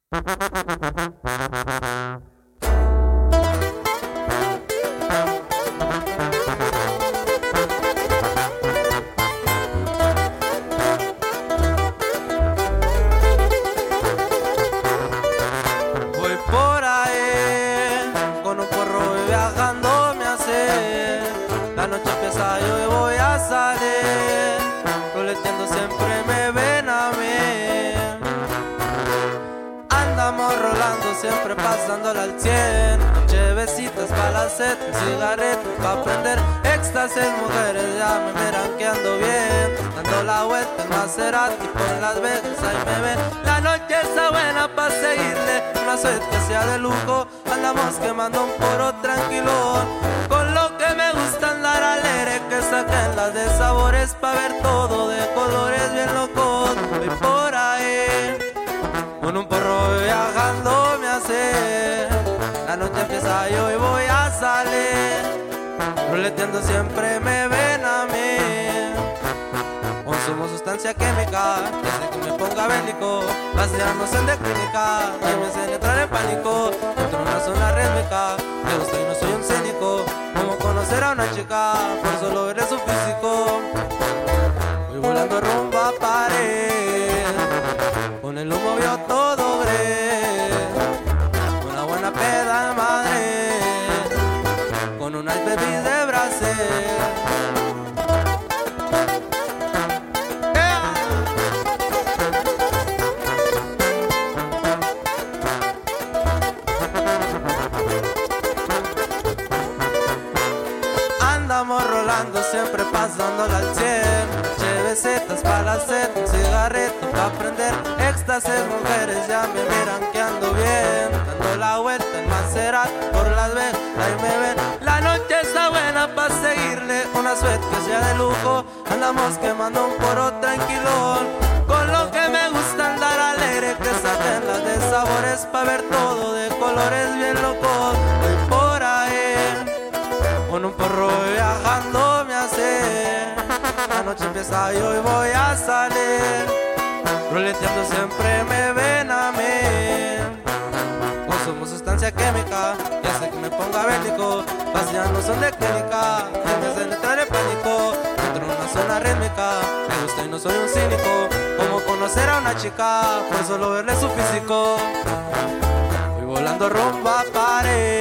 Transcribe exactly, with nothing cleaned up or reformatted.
Voy por ahí con un porro y viajando me hace. La noche empieza y hoy voy a salir. Roleteando siempre me ven a mí. Andamos rolando siempre pasándola al cien. Chevecitas pa' la sed, cigarretas pa' prender. Éxtasis, mujeres ya me miran que ando bien. Dando la vuelta en Maserati por Las Vegas, ahí me ven. La noche está buena pa' seguirle. Una suerte sea de lujo. Andamos quemando un poro tranquilo. Con lo que me gusta andar alegre. Que saquen las de sabores pa' ver todo de colores bien locos. Voy por ahí con un porro viajando me hace. La noche empieza y hoy voy a salir. Roleteando siempre me ven a mí. Consumo sustancia química que hace que me ponga bélico. Paseándose en de clínica y me hacen entrar en pánico. Entro en una zona rítmica, me gusta y no soy un cínico. Como conocer a una chica por solo verle su físico. Voy volando rumbo a París. Con el humo vio todo gris. Una buena peda de Madrid. Con un ice baby de Brasil. Andamos rolando siempre pasándola al cien. Chevecetas para la sed, un cigarrito pa' prender. Éxtasis, mujeres ya me miran que ando bien. Dando la vuelta en Maserati por Las Vegas, ahí me ven. La noche está buena pa' seguirle. Una suerte que sea de lujo. Andamos quemando un poro tranquilón. Con lo que me gusta andar alegre. Que saquen las de sabores pa' ver todo de colores bien locos. Voy por ahí con un porro viajando me hace. La noche empieza y hoy voy a salir. Roleteando siempre me ven a mí. Consumo sustancia química que hace que me ponga bélico. Paseando son de clínica y me hacen entrar en pánico. Entro en una zona rítmica, me gusta y no soy un cínico. Como conocer a una chica por solo verle su físico. Voy volando rumbo a París.